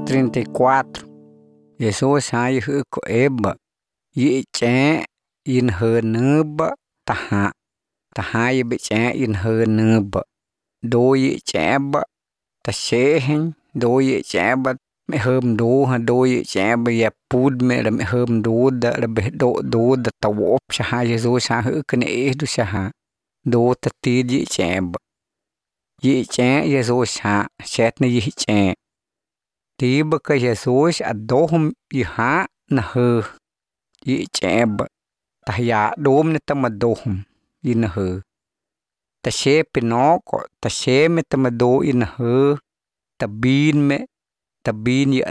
34. Jesus hay hư của eba. Yi trẻ in hơ nơ ta hạ. Ta hai bị trẻ in hơ nơ đôi yi trẻ ta xế hình. Đôi yi trẻ mẹ hơm đô ha đôi yi trẻ bây giờ bút mẹ là mẹ hơm đô đã là bế đô đã tàu ốp xa ha Jesus xa hư cái này đu xa ha. Đô ta tí yi trẻ yi trẻ Jesus xa xét na yi trẻ. Tí bà cái Jesus à đô hông yi hạ na hơ. Yi trẻ ta ya đốm nè ta mà đô hông yi na hơ. Ta xế bì nó có ta xế mẹ ta mà đô yi na hơ. Ta bin mẹ ta bin yi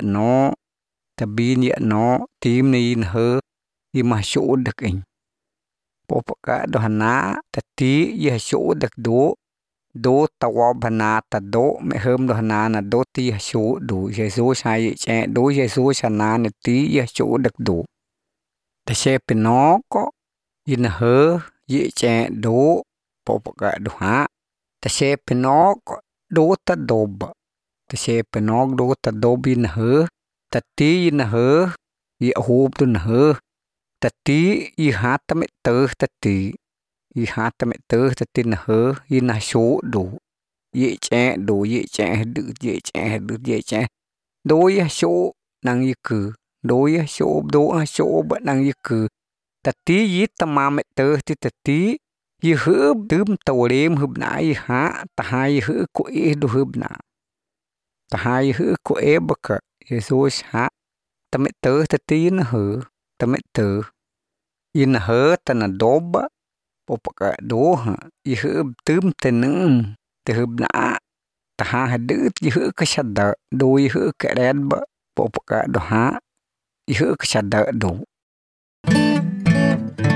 nó tím nè yi na hơ. Yi mà sổ được ảnh. Bố bà cả đô hà ná ta tí yi sổ được đô. Đô ta wà bà ná ta đô mẹ hơm đô hà ná na đô tí sổ đủ. Jesus hay yi trẻ đô Jesus hà ná nè tí yi sổ được đủ. Ta xế bì nó có yi na hơ yi trẻ đô. Bố bà cả đô hả. Ta xế bì nó có đô ta đô bà. Ta xế bì nó đô ta đô bì na hơ. Ta tí yi na hơ yi hôp đô na hơ. Ta tí yi hả ta mẹ tớ ta tí. Yi hả ta mẹ tớ ta tí na hơ yi na sổ đủ. Yi trẻ đủ yi trẻ đứt yi trẻ đứt yi trẻ. Đô yi sổ năng yi cử. Đô yi sổ bà năng yi cử. Ta tí yi ta mà mẹ tớ tí ta tí. Yi hư tươm tàu đêm hư nã yi hả. Ta hai yi hư của ế đô hư nã. Ta hai yi hư của ế bà cả. Jesus hả. Ta mẹ tớ ta tí na hư. Ta mẹ tớ. Yi na hơ ta na đô bà. Bố bà cả đô hả. Yi hư tươm ta nâng. Ta hư nã. Ta hai đứt yi hư cái xa đỡ. Đô yi hư cái đen bà. Bố bà cả đô hả. Yi hư cái xa đỡ đủ.